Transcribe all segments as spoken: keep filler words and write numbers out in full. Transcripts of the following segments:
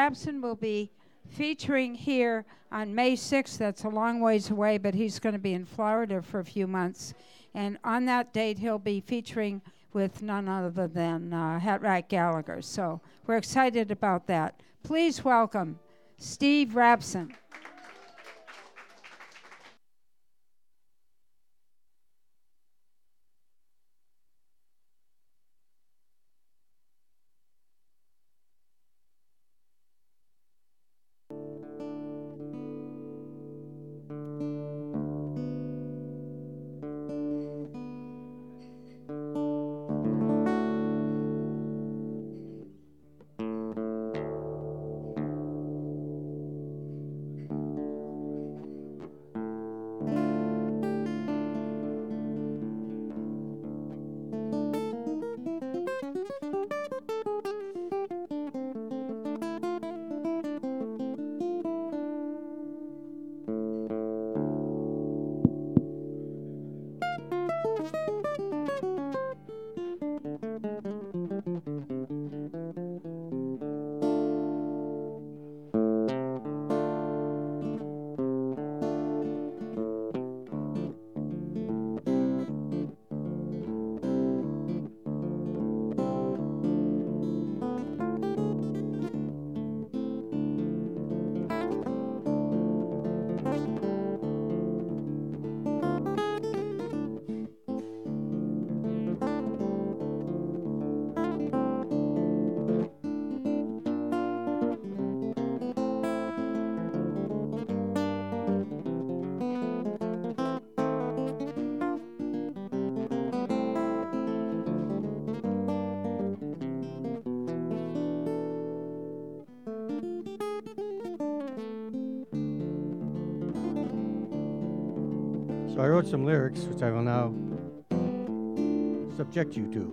Rabson will be featuring here on May sixth. That's a long ways away, but he's going to be in Florida for a few months. And on that date, he'll be featuring with none other than uh, Hat Rat Gallagher. So we're excited about that. Please welcome Steve Rabson. So I wrote some lyrics, which I will now subject you to.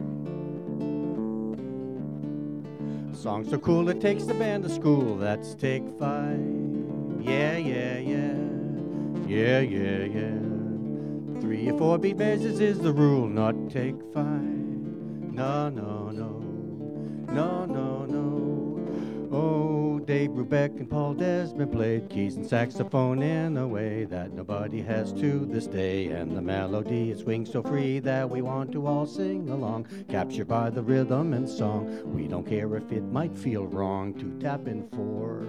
Song so cool it takes the band to school. That's take five. Yeah, yeah, yeah. Yeah, yeah, yeah. Three or four beat measures is the rule, not take five. No, no, no. No, no, no. Oh, Dave Brubeck and Paul Desmond played keys and saxophone in a way that nobody has to this day. And the melody, it swings so free that we want to all sing along, captured by the rhythm and song. We don't care if it might feel wrong to tap in four.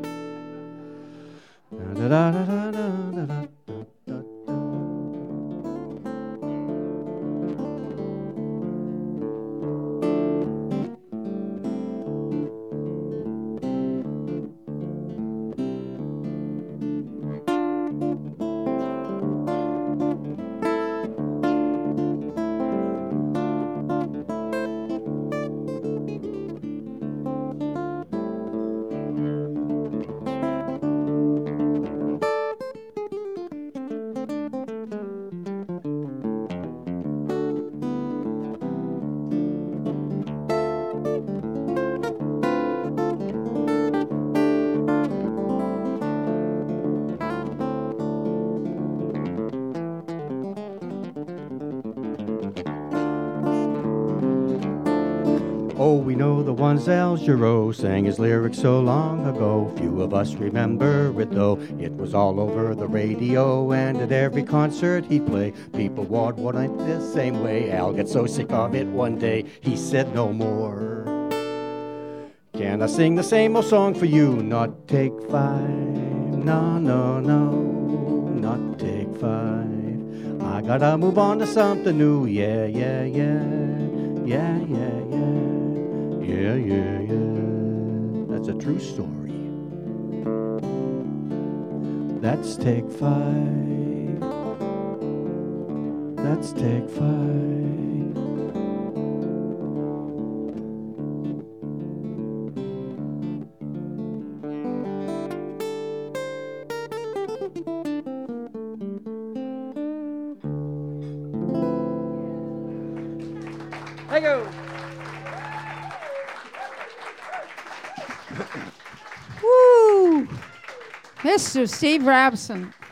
Da da da da da da da. Oh, we know the ones Al Jarreau sang his lyrics so long ago. Few of us remember it though. It was all over the radio, and at every concert he'd play, people would want it the same way. Al got so sick of it one day, he said no more. Can I sing the same old song for you? Not take five. No, no, no. Not take five. I gotta move on to something new. Yeah, yeah, yeah. Yeah, yeah, yeah. Yeah, yeah, yeah. That's a true story. That's take five. That's take five. Thank you. Woo! Mister Steve Rabson.